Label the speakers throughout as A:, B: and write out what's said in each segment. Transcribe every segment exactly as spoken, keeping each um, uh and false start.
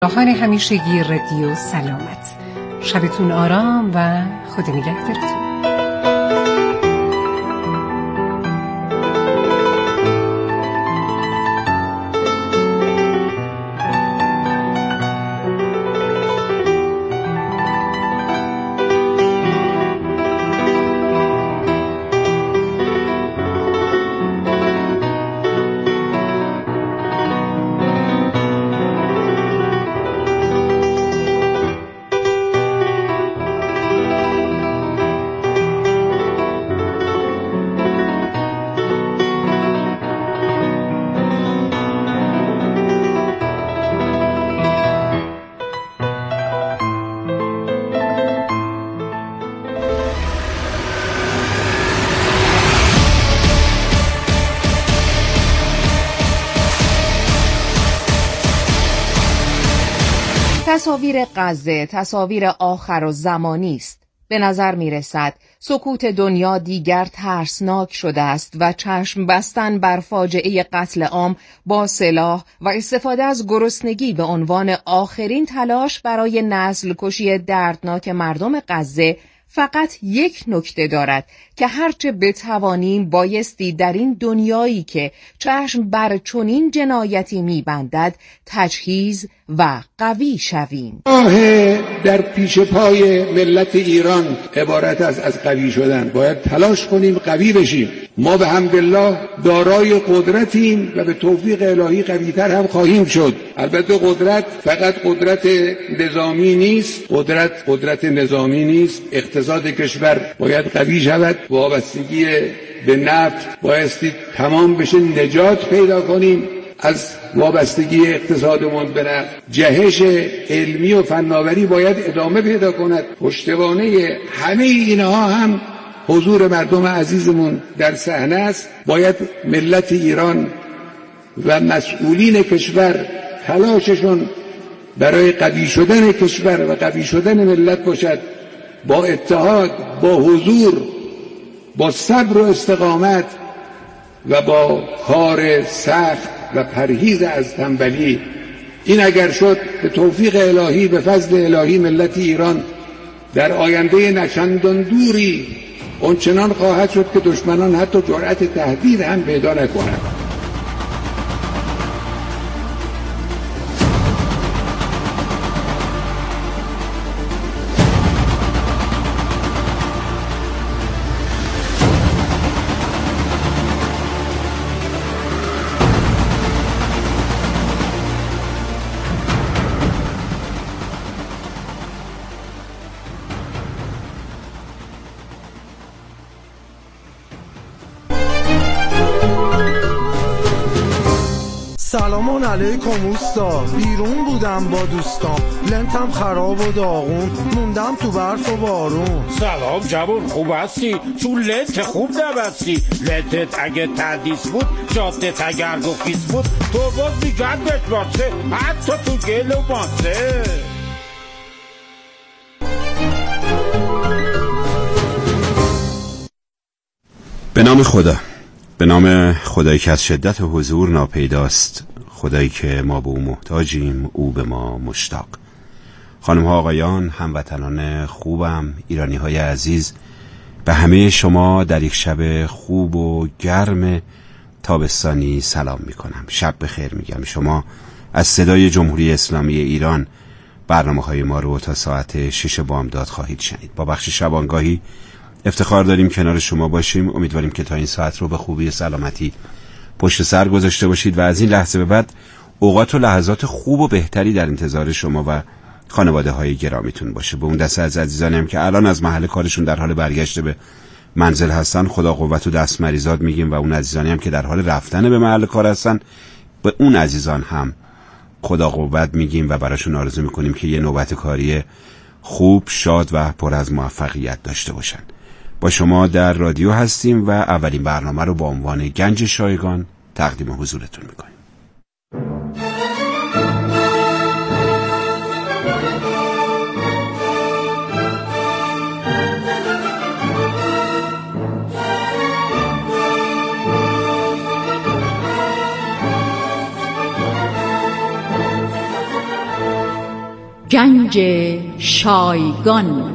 A: راهان همیشگی رادیو سلامت، شبتون آرام و خدا نگهدارتون.
B: تصاویر غزه تصاویر آخر و زمانی است. به نظر می رسد سکوت دنیا دیگر ترسناک شده است و چشم بستن بر فاجعه قتل عام با سلاح و استفاده از گرسنگی به عنوان آخرین تلاش برای نسل کشی دردناک مردم غزه فقط یک نکته دارد که هرچه بتوانیم بایستی در این دنیایی که چشم بر چنین جنایتی می‌بندد تجهیز و قوی شویم.
C: راه در پیش پای ملت ایران عبارت است از قوی شدن. باید تلاش کنیم قوی بشیم. ما به حمدالله دارای قدرتیم و به توفیق الهی قوی‌تر هم خواهیم شد. البته قدرت فقط قدرت نظامی نیست، قدرت قدرت نظامی نیست. اقتصاد کشور باید قوی شود. وابستگی به نفت بایستی تمام بشه، نجات پیدا کنیم از وابستگی اقتصادمون به نفت. جهش علمی و فناوری باید ادامه پیدا کند. پشتوانه همه اینها هم حضور مردم عزیزمون در صحنه است. باید ملت ایران و مسئولین کشور تلاششون برای قوی شدن کشور و قوی شدن ملت باشد. با اتحاد، با حضور، با صبر و استقامت و با کار سخت و پرهیز از تنبلی. این اگر شد به توفیق الهی، به فضل الهی، ملت ایران در آینده نچندان دوری اونچنان خواهد شد که دشمنان حتی جرأت تهدید هم پیدا نکنند.
D: سلام علیکم اوستا، بیرون بودم با دوستان، لنتم خراب و داغون، موندم تو برف و بارون.
E: سلام جوان، خوب هستی؟ چون لنت خوب نبستی. لنتت اگه تردیس بود، جادت اگر گفیس بود، تو باز میگن بشباسه حتی تو گل و ماسه.
F: به نام خدا، به نام خدایی که از شدت حضور ناپیداست، خدایی که ما به او محتاجیم، او به ما مشتاق. خانم ها، آقایان، هموطنان خوبم، ایرانی های عزیز، به همه شما در یک شب خوب و گرم تابستانی سلام می کنم. شب بخیر میگم. شما از صدای جمهوری اسلامی ایران برنامه های ما رو تا ساعت شش بامداد خواهید شنید. با بخش شبانگاهی افتخار داریم کنار شما باشیم. امیدواریم که تا این ساعت رو به خوبی و سلامتی پشت سر گذاشته باشید و از این لحظه به بعد اوقات و لحظات خوب و بهتری در انتظار شما و خانواده های گرامیتون باشه. به اون دسته از عزیزانی هم که الان از محل کارشون در حال برگشت به منزل هستن، خدا قوت و دست مریضات میگیم و اون عزیزانی هم که در حال رفتن به محل کار هستن، به اون عزیزان هم خدا قوت میگیم و براشون آرزو میکنیم که یه نوبت کاری خوب، شاد و پر از موفقیت داشته باشن. با شما در رادیو هستیم و اولین برنامه رو با عنوان گنج شایگان تقدیم حضورتون میکنیم.
G: گنج شایگان.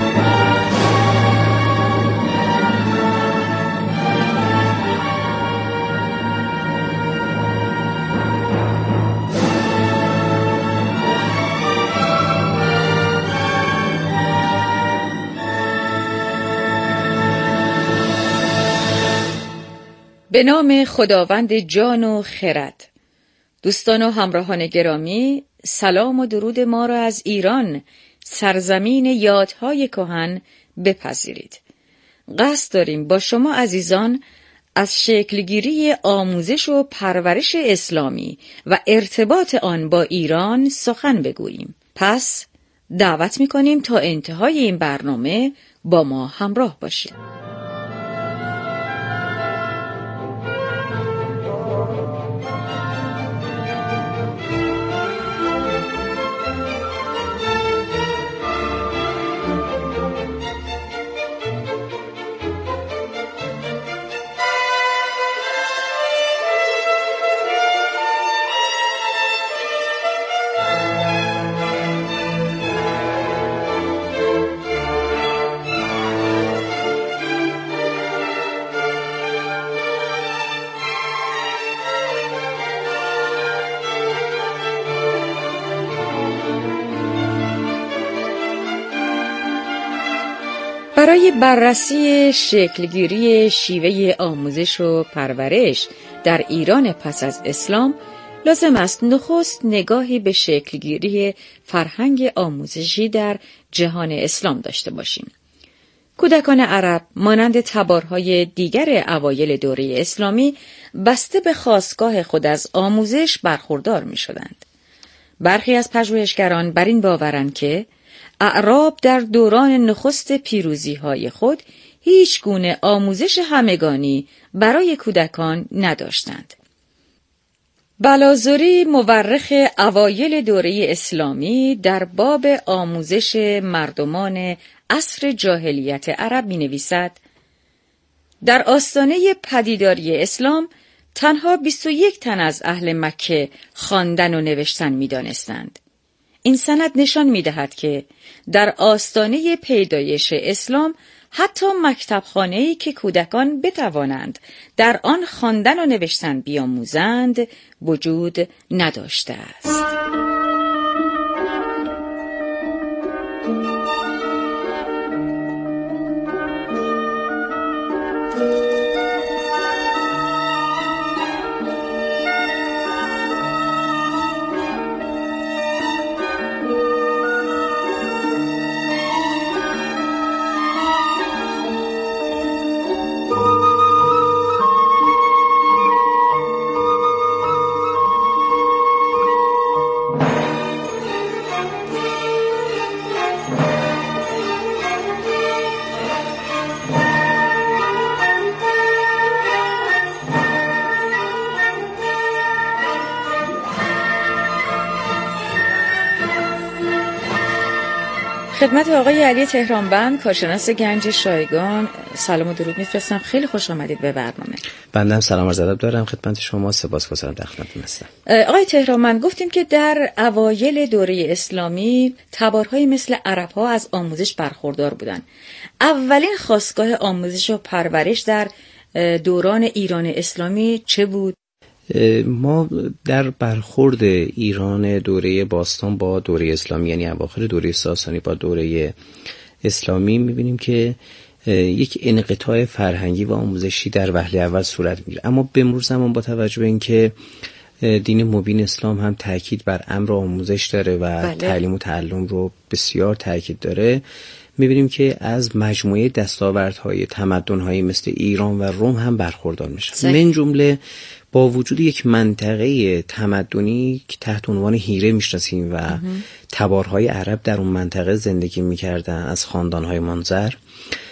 H: به نام خداوند جان و خرد. دوستان و همراهان گرامی، سلام و درود ما را از ایران، سرزمین یادهای کهن، بپذیرید. قصد داریم با شما عزیزان از شکلگیری آموزش و پرورش اسلامی و ارتباط آن با ایران سخن بگوییم. پس دعوت می‌کنیم تا انتهای این برنامه با ما همراه باشید. برای بررسی شکلگیری شیوه آموزش و پرورش در ایران پس از اسلام، لازم است نخست نگاهی به شکلگیری فرهنگ آموزشی در جهان اسلام داشته باشیم. کودکان عرب مانند تبارهای دیگر اوایل دوره اسلامی بسته به خاستگاه خود از آموزش برخوردار می شدند. برخی از پژوهشگران بر این باورند که اعراب در دوران نخست پیروزی‌های خود هیچ گونه آموزش همگانی برای کودکان نداشتند. بلازوری مورخ اوایل دوره اسلامی در باب آموزش مردمان عصر جاهلیت عرب می‌نویسد: در آستانه پدیداری اسلام تنها بیست و یک تن از اهل مکه خواندن و نوشتن می‌دانستند. این سند نشان می‌دهد که در آستانه پیدایش اسلام حتی مکتبخانه‌ای که کودکان بتوانند در آن خواندن و نوشتن بیاموزند وجود نداشته است. خدمت آقای علی تهرانبند، کارشناس گنج شایگان، سلام و درود میفرستم. خیلی خوش آمدید به برنامه.
I: بنده هم سلام عرض ادب دارم خدمت شما، سپاسگزارم در خدمتتون هستم.
H: آقای تهرانبند، گفتیم که در اوایل دوره اسلامی تبارهای مثل عرب‌ها از آموزش برخوردار بودند. اولین خاستگاه آموزش و پرورش در دوران ایران اسلامی چه بود؟
I: ما در برخورد ایران دوره باستان با دوره اسلامی، یعنی اواخر دوره ساسانی با دوره اسلامی، می‌بینیم که یک انقطاع فرهنگی و آموزشی در وهله اول صورت می‌گیره. اما به مرور زمان با توجه به اینکه دین مبین اسلام هم تاکید بر امر آموزش داره و بله. تعلیم و تعلم رو بسیار تاکید داره، می‌بینیم که از مجموعه دستاوردهای تمدن‌های مثل ایران و روم هم برخوردار میشه. من جمله با وجود یک منطقه تمدنی که تحت عنوان هیره میشناسیم و تبارهای عرب در اون منطقه زندگی میکردن از خاندانهای منظر،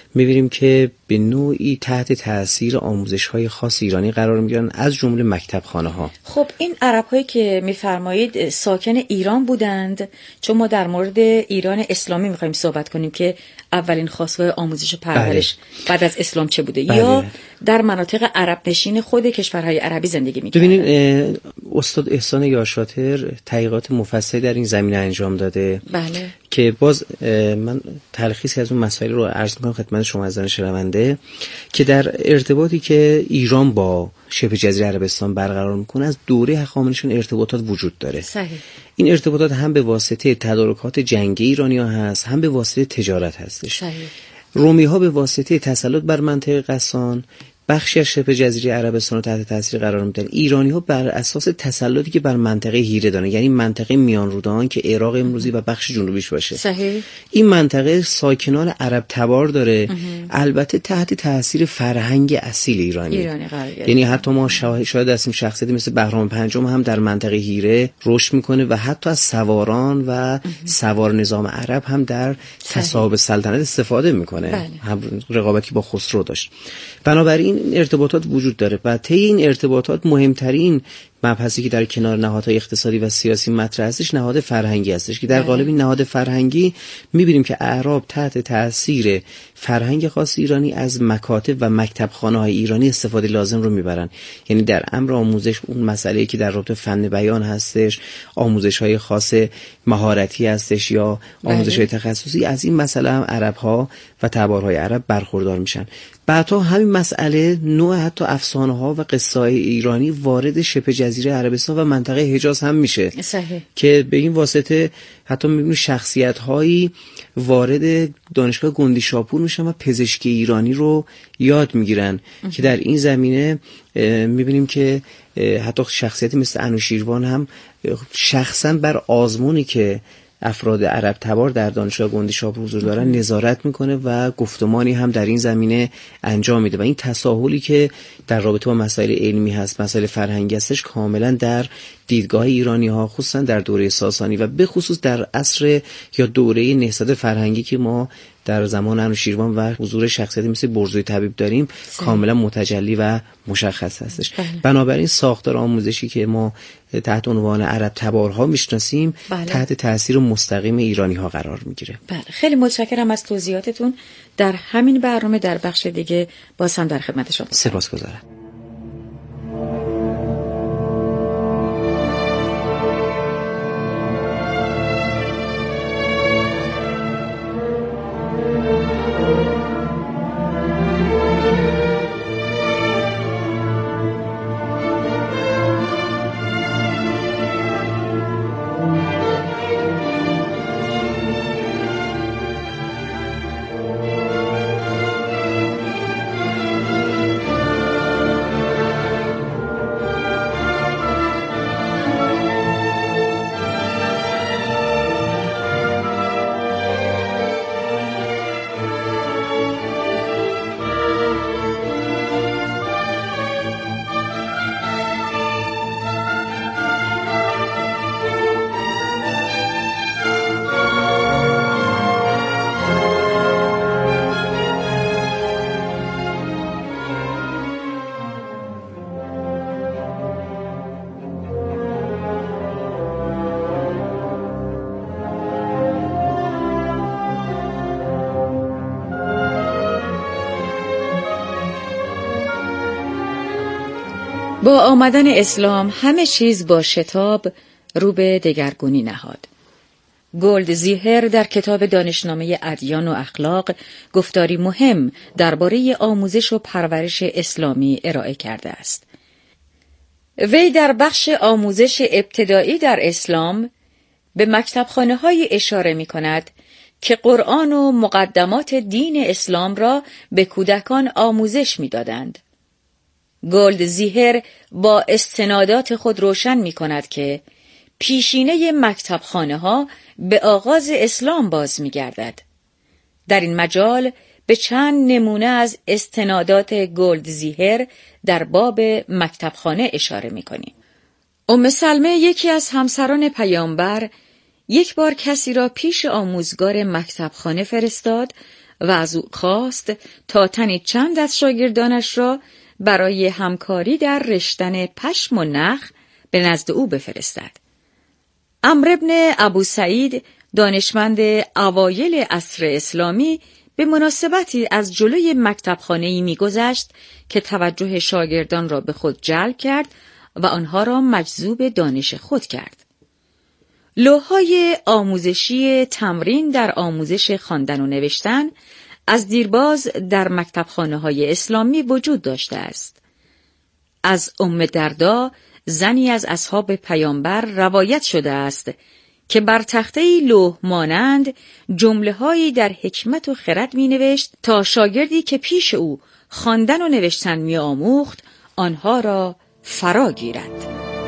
I: می‌بینیم که به نوعی تحت تاثیر آموزش‌های خاص ایرانی قرار می‌گیرن، از جمله مکتبخانه‌ها.
H: خب این عرب‌هایی که می‌فرمایید ساکن ایران بودند، چون ما در مورد ایران اسلامی می‌خوایم صحبت کنیم که اولین خواستگاه آموزش و پرورش بله. بعد از اسلام چه بوده؟ بله. یا در مناطق عرب نشین خود کشورهای عربی زندگی می‌کردند؟
I: ببینید استاد احسان یارشاتر تحقیقات مفصلی در این زمینه انجام داده.
H: بله.
I: که باز من تلخیصی از اون مسائل رو عرض می‌کنم خدمت شما عزیزان شنونده که در ارتباطی که ایران با شبه جزیره عربستان برقرار میکنه از دوره هخامنشیان ارتباطات وجود داره.
H: صحیح.
I: این ارتباطات هم به واسطه تدارکات جنگی ایرانی‌ها هست، هم به واسطه تجارت هستش.
H: صحیح.
I: رومی‌ها به واسطه تسلط بر منطقه غسان بخشی از شبه جزیره عربستان رو تحت تاثیر قرار میدن. ایرانی‌ها بر اساس تسلطی که بر منطقه هیره دارن، یعنی منطقه میان رودان که عراق امروزی و بخش جنوبیش باشه.
H: صحیح.
I: این منطقه ساکنان عرب تبار داره، البته تحت تاثیر فرهنگ اصیل ایرانی.
H: ایرانی قرار گرفت.
I: یعنی حتی ما شاهد هستیم شخصیتی مثل بهرام پنجم هم در منطقه هیره رشد میکنه و حتی از سواران و سوار نظام عرب هم در تصاحب سلطنت استفاده میکنه.
H: بله.
I: هم رقابتی با خسرو داشت. بنابراین ارتباطات وجود داره و طی این ارتباطات مهمترین مبحثی که در کنار نهادهای اقتصادی و سیاسی مطرح هستش نهاد فرهنگی هستش که در قالب این نهاد فرهنگی می‌بینیم که اعراب تحت تأثیر فرهنگ خاص ایرانی از مکاتب و مکتبخانه‌های ایرانی استفاده لازم رو میبرن. یعنی در امر آموزش اون مسئله‌ای که در رابطه فن بیان هستش، آموزش‌های خاص مهارتی هستش یا آموزش‌های تخصصی، از این مسئله هم عرب‌ها و تبارهای عرب برخوردار میشن. بعدها همین مسئله نوع حتی افسانه‌ها و قصه‌های ایرانی وارد شبه جزیره عربستان و منطقه حجاز هم میشه.
H: صحیح.
I: که به این واسطه حتی میبینیم شخصیت‌هایی وارد دانشگاه گندی شاپور میشن و پزشکی ایرانی رو یاد میگیرن که در این زمینه میبینیم که حتی شخصیتی مثل انوشیروان هم شخصا بر آزمونی که افراد عرب تبار در دانشگاه گندی شاپور حضور دارن نظارت میکنه و گفتمانی هم در این زمینه انجام میده و این تساهلی که در رابطه با مسائل علمی هست، مسائل فرهنگی هستش، کاملا در دیدگاه ایرانی ها خصوصا در دوره ساسانی و به خصوص در عصر یا دوره نهضت فرهنگی که ما در زمان انوشیروان و حضور شخصیتی مثل برزوی طبیب داریم سه. کاملا متجلی و مشخص هستش.
H: بله.
I: بنابراین ساختار آموزشی که ما تحت عنوان عرب تبارها میشناسیم
H: بله.
I: تحت تاثیر مستقیم ایرانی ها قرار میگیره.
H: بله، خیلی متشکرم از توضیحاتتون. در همین برنامه در بخش دیگه باز هم در خدمت شما.
I: سپاسگزارم.
H: با آمدن اسلام همه چیز با شتاب رو به دگرگونی نهاد. گلدزیهر در کتاب دانشنامه ادیان و اخلاق گفتاری مهم درباره آموزش و پرورش اسلامی ارائه کرده است. وی در بخش آموزش ابتدایی در اسلام به مکتبخانه‌های اشاره می‌کند که قرآن و مقدمات دین اسلام را به کودکان آموزش می‌دادند. گلدزیهر با استنادات خود روشن می‌کند که پیشینه مکتبخانه‌ها به آغاز اسلام باز می‌گردد. در این مجال به چند نمونه از استنادات گلدزیهر در باب مکتبخانه اشاره می‌کنیم. ام سلمه یکی از همسران پیامبر یک بار کسی را پیش آموزگار مکتبخانه فرستاد و از او خواست تا تنی چند از شاگردانش را برای همکاری در رشتن پشم و نخ به نزد او بفرستد. عمرو بن ابو سعید دانشمند اوایل عصر اسلامی به مناسبتی از جلوی مکتبخانه‌ای می‌گذشت که توجه شاگردان را به خود جلب کرد و آنها را مجذوب دانش خود کرد. لوح‌های آموزشی تمرین در آموزش خواندن و نوشتن از دیرباز در مکتبخانه‌های اسلامی وجود داشته است. از ام دردا، زنی از اصحاب پیامبر، روایت شده است که بر تخته‌ای لوح مانند جمله‌هایی در حکمت و خرد می‌نوشت تا شاگردی که پیش او خواندن و نوشتن می‌آموخت آنها را فرا گیرد.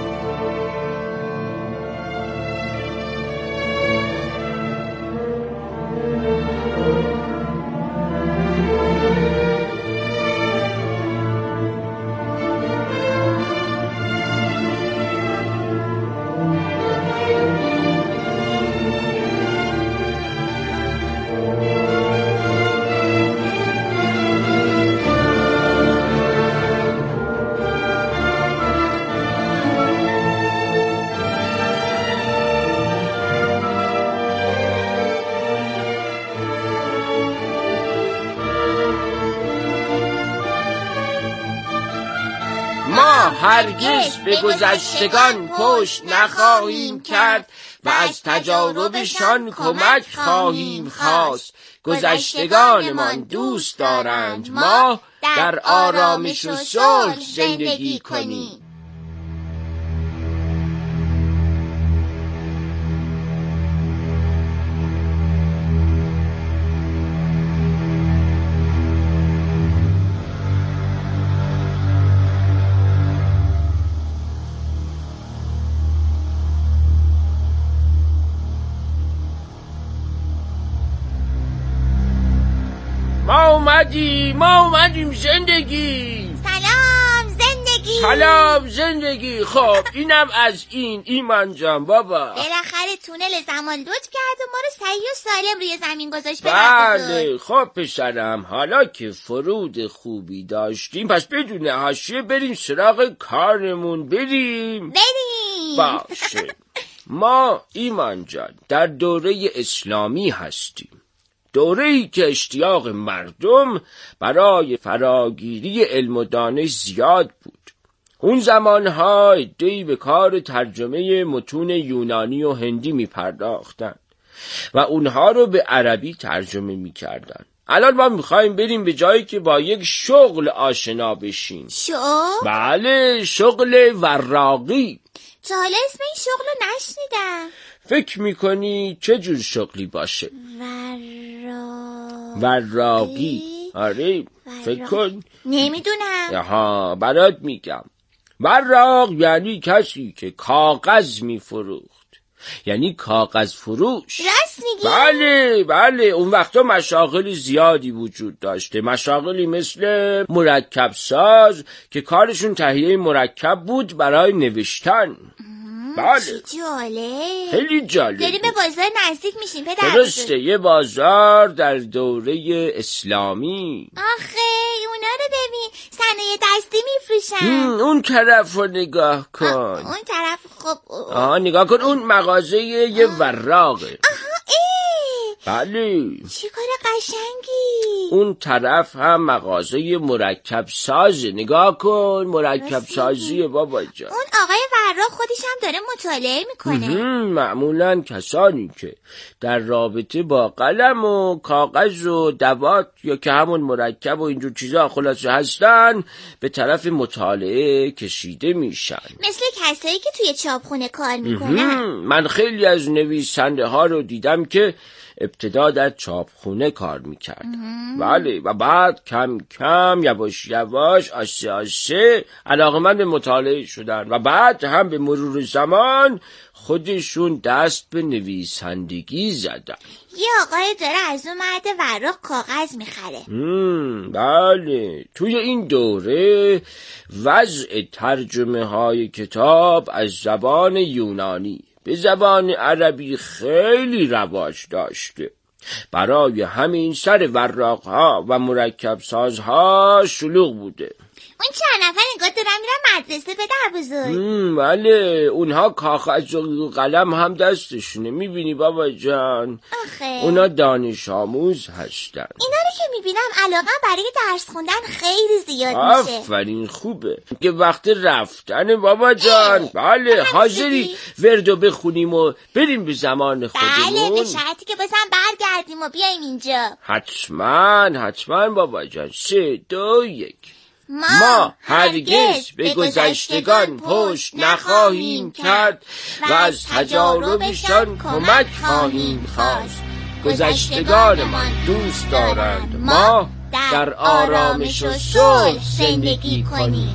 J: هرگز به گذشتگان پشت نخواهیم کرد و از تجاربشان کمک خواهیم خواست. گذشتگانمان دوست دارند ما در آرامش و صلح زندگی کنیم.
E: ما اومدیم ما اومدیم زندگی.
K: سلام زندگی.
E: سلام زندگی. خب اینم از این ایمان جان بابا.
K: بالاخره تونل زمان لطف کرد و ما رو صحیح و سالم روی زمین گذاشت.
E: بله خب پسرم، حالا که فرود خوبی داشتیم پس بدون حاشیه بریم سراغ کارمون. بریم
K: بریم
E: باشه. ما ایمان جان در دوره اسلامی هستیم، دوره‌ای که اشتیاق مردم برای فراگیری علم و دانش زیاد بود. اون زمانها عده‌ای به کار ترجمه متون یونانی و هندی می پرداختند و اونها رو به عربی ترجمه می کردن. الان ما میخوایم بریم به جایی که با یک شغل آشنا بشیم.
K: شغل؟
E: بله، شغل وراقی.
K: تا حالا اسم این شغل رو نشنیدم.
E: فکر میکنی چه جور شغلی باشه؟
K: وراقی.
E: وراقی. آره فکر کن.
K: نمیدونم.
E: آها برات میگم. وراق یعنی کسی که کاغذ میفروخت، یعنی کاغذ فروش.
K: راست میگی؟
E: بله بله. اون وقتا مشاغل زیادی وجود داشته، مشاغلی مثل مرکب ساز که کارشون تهیه مرکب بود برای نوشتن. بله
K: چی جالب.
E: خیلی جالب.
K: داریم به بازار نزدیک میشیم پدر.
E: درسته، یه بازار در دوره اسلامی.
K: آخه اونا رو ببین، صنایع دستی میفروشن.
E: اون طرف رو نگاه کن.
K: اون طرف خب
E: آها نگاه کن، اون مغازه یه وراقه.
K: آها ای
E: بله
K: چی کار قشنگی.
E: اون طرف هم مغازه مرکب سازه. نگاه کن مرکب سازیه بابا جان.
K: اون آقای وراق خودش هم داره مطالعه میکنه.
E: معمولا کسانی که در رابطه با قلم و کاغذ و دوات یا که همون مرکب و اینجور چیزا خلاصه هستن به طرف مطالعه کشیده میشن، مثل
K: کسایی که توی چاپخونه کار میکنن.
E: من خیلی از نویسنده ها رو دیدم که ابتدا در چاپخونه کار میکردن. بله و بعد کم کم یواش یواش آسه آسه علاقه‌مند به مطالعه شدن و بعد هم به مرور زمان خودشون دست به نویسندگی زدن.
K: یه آقای داره از اون مرد وراق کاغذ میخره.
E: بله توی این دوره وضع ترجمه های کتاب از زبان یونانی به زبان عربی خیلی رواج داشته.
J: برای همین سر وراق‌ها و مرکب سازها شلوغ بوده.
K: اون چند نفر انگار دارن میرن مدرسه پدر بزرگ.
J: بله، اونها کاغذ و قلم هم دستشونه. میبینی بابا جان؟
K: آخه
J: اونا دانش آموز هستن.
K: اینا رو که میبینم علاقه برای درس خوندن خیلی زیاد میشه.
J: آفرین، خوبه که وقت رفتن بابا جان. بله، حاضری وردو بخونیم و بریم به زمان خودمون؟
K: بله، به شرطی که بازم برگردیم و بیایم اینجا.
J: حتما حتما بابا جان. سه دو یک.
K: ما,
J: ما هرگز به گذشتگان پشت نخواهیم کرد و از تجاربشان کمک خواهیم خواست. گذشتگانمان دوست دارند ما در آرامش و صلح زندگی کنیم.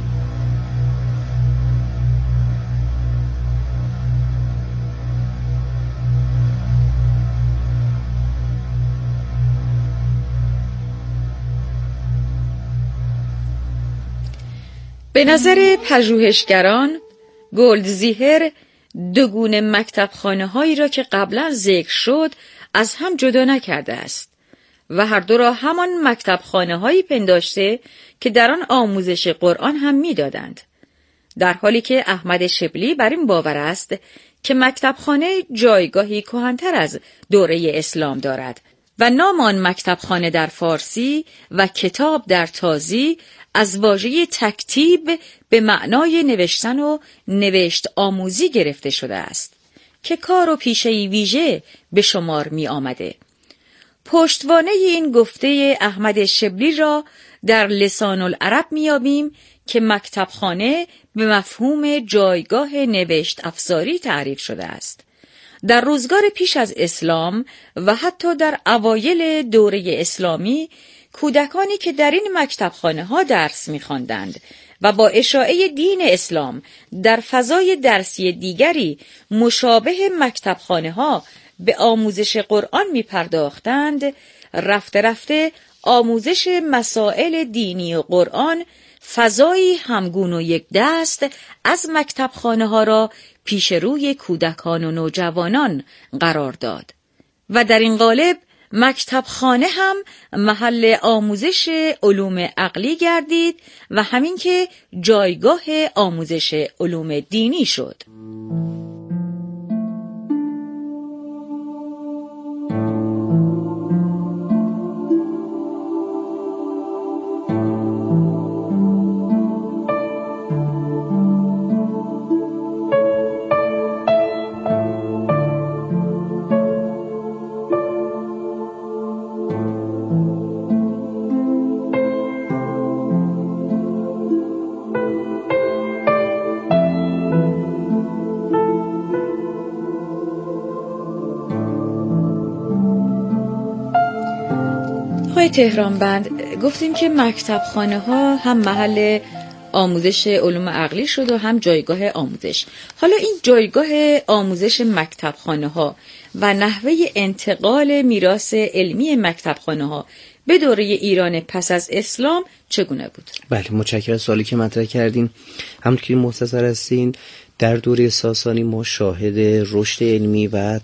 H: به نظر پژوهشگران، گلدزیهر دو گونه مکتبخانه هایی را که قبلا ذکر شد از هم جدا نکرده است و هر دو را همان مکتبخانه هایی پنداشته که در آن آموزش قرآن هم میدادند، در حالی که احمد شبلی بر این باور است که مکتبخانه جایگاهی کهن‌تر از دوره اسلام دارد و نام آن مکتبخانه در فارسی و کتاب در تازی از واژه تکتیب به معنای نوشتن و نوشت آموزی گرفته شده است که کار و پیشه‌ای ویژه به شمار می آمده. پشتوانه این گفته احمد شبلی را در لسان العرب می یابیم که مکتبخانه به مفهوم جایگاه نوشت افزاری تعریف شده است. در روزگار پیش از اسلام و حتی در اوایل دوره اسلامی، کودکانی که در این مکتبخانه ها درس می‌خواندند و با اشاعه دین اسلام در فضای درسی دیگری مشابه مکتبخانه ها به آموزش قرآن می‌پرداختند، رفته رفته آموزش مسائل دینی و قرآن فضایی همگون و یک دست از مکتبخانه ها را پیش روی کودکان و نوجوانان قرار داد و در این قالب مکتبخانه هم محل آموزش علوم عقلی گردید و همین که جایگاه آموزش علوم دینی شد. تهران بند گفتیم که مکتبخانه ها هم محل آموزش علوم عقلی شد و هم جایگاه آموزش. حالا این جایگاه آموزش مکتبخانه ها و نحوه انتقال میراث علمی مکتبخانه ها به دوره ایران پس از اسلام چگونه بود؟
I: بله، متشکرم از سوالی که مطرح کردین. همونطور که مختصر هستین، در دوره ساسانی ما شاهد رشد علمی و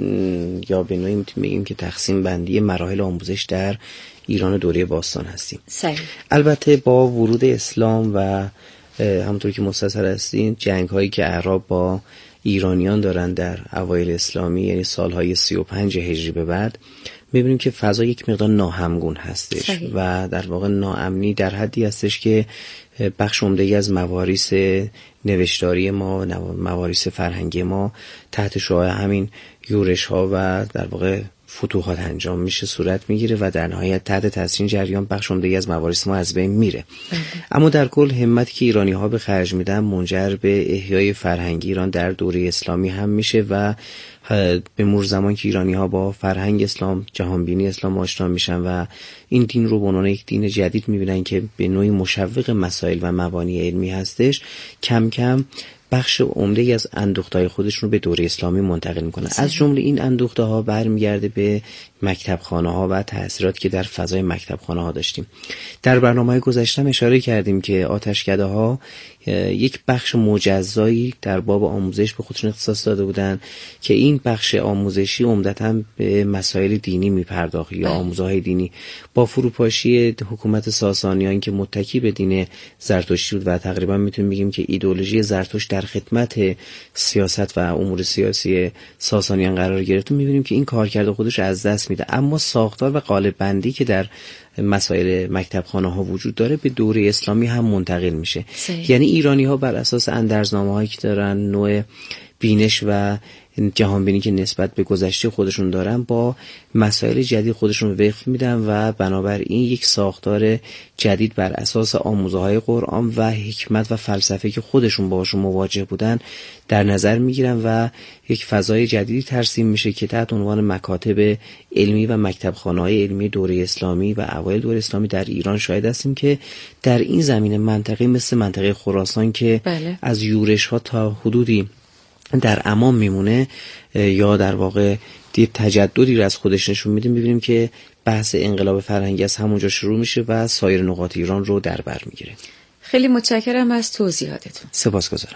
I: یا به نوعی میتونیم بگیم که تقسیم بندی مراحل آموزش در ایران دوره باستان هستیم.
H: صحیح.
I: البته با ورود اسلام و همونطور که مختصر هستین جنگ هایی که اعراب با ایرانیان دارن در اوایل اسلامی، یعنی سالهای سی و پنج هجری به بعد، میبینیم که فضا یک مقدار ناهمگون هستش. صحیح. و در واقع ناامنی در حدی هستش که بخش عمده‌ای از مواریث نوشتاری ما، مواریث فرهنگی ما تحت شعاع همین یورش ها و در واقع فتوحات انجام میشه، صورت میگیره و در نهایت تحت تاثیر جریان بخش عمده‌ای از مواریث ما از بین میره. اما در کل همتی که ایرانی ها به خرج میدن منجر به احیای فرهنگی ایران در دوره اسلامی هم میشه و به مرور زمان که ایرانی ها با فرهنگ اسلام، جهانبینی اسلام آشنا میشن و این دین رو به عنوان یک دین جدید میبینن که به نوعی مشوق مسائل و مبانی علمی هستش، کم کم بخش عمده‌ای از اندوخته‌های خودشون رو به دوره اسلامی منتقل میکنن. از جمله این اندوخته‌ها برمیگرده به مکتبخانه ها و تأثیراتی که در فضای مکتبخانه ها داشتیم. در برنامه گذشته اشاره کردیم که آتشکده ها یک بخش مجزایی در باب آموزش به خودشون اختصاص داده بودن که این بخش آموزشی عمدتاً به مسائل دینی میپرداخت یا آموزهای دینی. با فروپاشی حکومت ساسانیان که متکی به دین زرتشتی بود و تقریبا میتونیم بگیم که ایدئولوژی زرتشت در خدمت سیاست و امور سیاسی ساسانیان قرار گرفت، میبینیم که این کارکرد خودش از دست میده. اما ساختار و قالب بندی که در مسائل مکتبخانه ها وجود داره به دوره اسلامی هم منتقل میشه. صحیح. یعنی ایرانی ها بر اساس اندرزنامه هایی که دارن، نوع بینش و جهانبینی که نسبت به گذشته خودشون دارن، با مسائل جدید خودشون وقف میدن و بنابراین یک ساختار جدید بر اساس آموزه‌های قرآن و حکمت و فلسفه که خودشون باشون مواجه بودن در نظر میگیرن و یک فضای جدیدی ترسیم میشه که تحت عنوان مکاتب علمی و مکتبخانه‌های علمی دوره اسلامی و اوایل دوره اسلامی در ایران شاهد هستیم که در این زمینه منطقه مثل منطقه خراسان که بله. از یورش‌ها تا حدودی در امان میمونه یا در واقع دید تجددی رو از خودش نشون میده، میبینیم که بحث انقلاب فرهنگی از همونجا شروع میشه و سایر نقاط ایران رو در بر میگیره.
H: خیلی متشکرم از توضیحاتتون.
I: سپاسگزارم.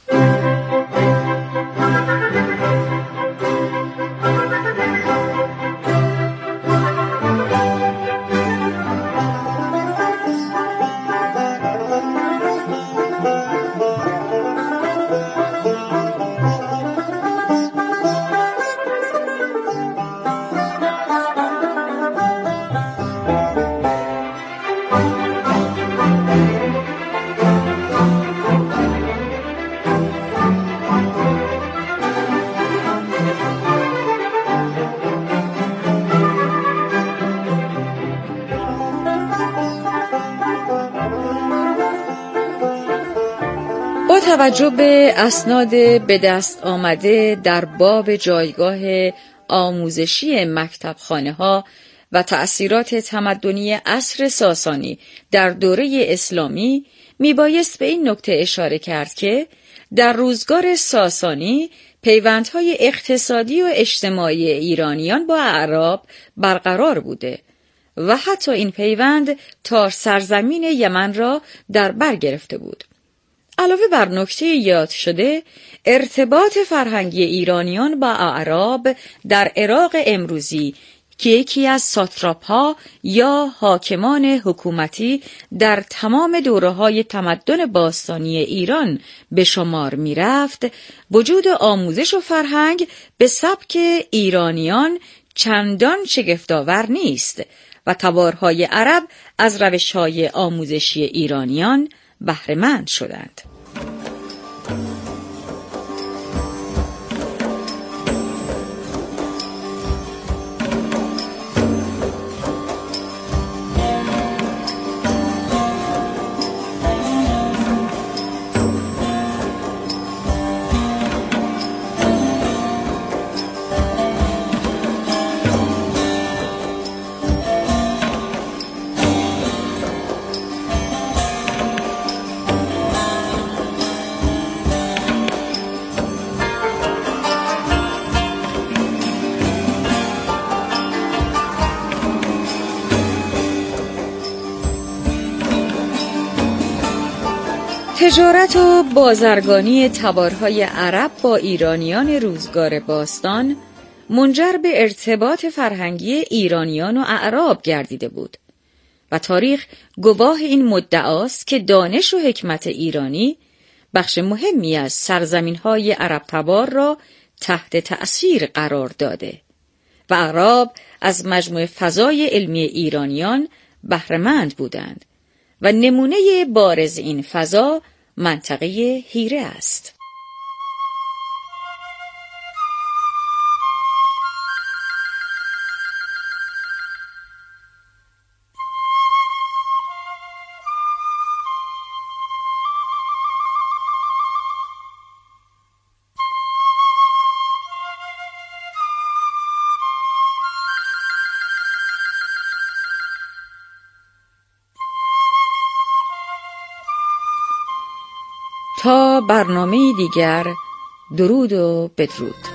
H: توجه به اسناد به دست آمده در باب جایگاه آموزشی مکتبخانه ها و تأثیرات تمدنی عصر ساسانی در دوره اسلامی میبایست به این نکته اشاره کرد که در روزگار ساسانی پیوندهای اقتصادی و اجتماعی ایرانیان با اعراب برقرار بوده و حتی این پیوند تا سرزمین یمن را در بر گرفته بود. علاوه بر نکته یاد شده، ارتباط فرهنگی ایرانیان با اعراب در عراق امروزی که یکی از ساتراپ‌ها یا حاکمان حکومتی در تمام دوره‌های تمدن باستانی ایران به شمار می‌رفت، وجود آموزش و فرهنگ به سبک ایرانیان چندان شگفت‌آور نیست و تبارهای عرب از روش‌های آموزشی ایرانیان بهره‌مند شدند. تجارت و بازرگانی تبارهای عرب با ایرانیان روزگار باستان منجر به ارتباط فرهنگی ایرانیان و اعراب گردیده بود و تاریخ گواه این مدعاست که دانش و حکمت ایرانی بخش مهمی از سرزمین‌های عرب تبار را تحت تأثیر قرار داده و اعراب از مجموع فضای علمی ایرانیان بهره‌مند بودند و نمونه بارز این فضا منطقه هیره است. تا برنامه دیگر، درود و بدرود.